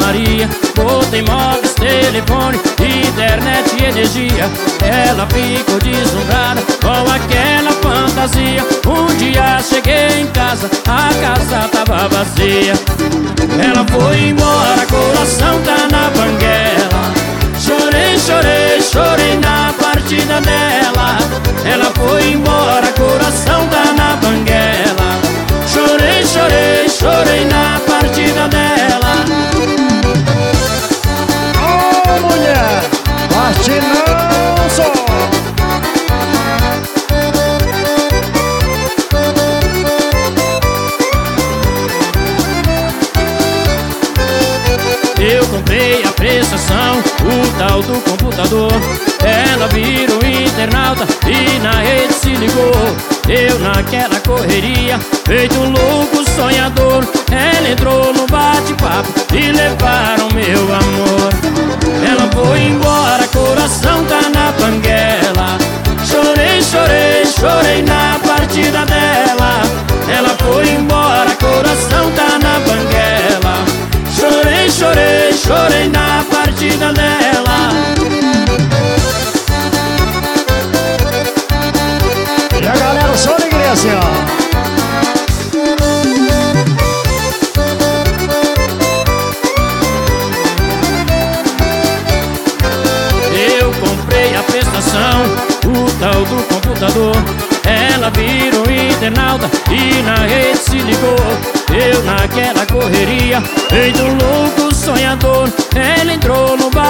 Maria. Botei móveis, telefone, internet e energia. Ela ficou deslumbrada com aquela fantasia. Um dia cheguei em casa, a casa tava vazia. Ela foi embora, coração tá na banguela. Chorei, chorei, chorei na partida dela. Ela foi embora, coração tá na banguela. Chorei, chorei, chorei na partida dela. Ô mulher, parte não só. Eu comprei a prestação, o tal do computador. Ela virou internauta e na rede se ligou. Eu naquela correria, feito um louco sonhador. Ela entrou no bate-papo e levaram meu amor. Ela foi embora, coração tá na banguela. Chorei, chorei, chorei na partida dela. Ela foi embora, coração tá na banguela. Chorei, chorei, chorei na partida dela. E a galera só na igreja, ó. Eu comprei a prestação, o tal do computador. Ela virou internauta e na rede se ligou. Eu naquela correria, feito um louco sonhador. Ela entrou no bar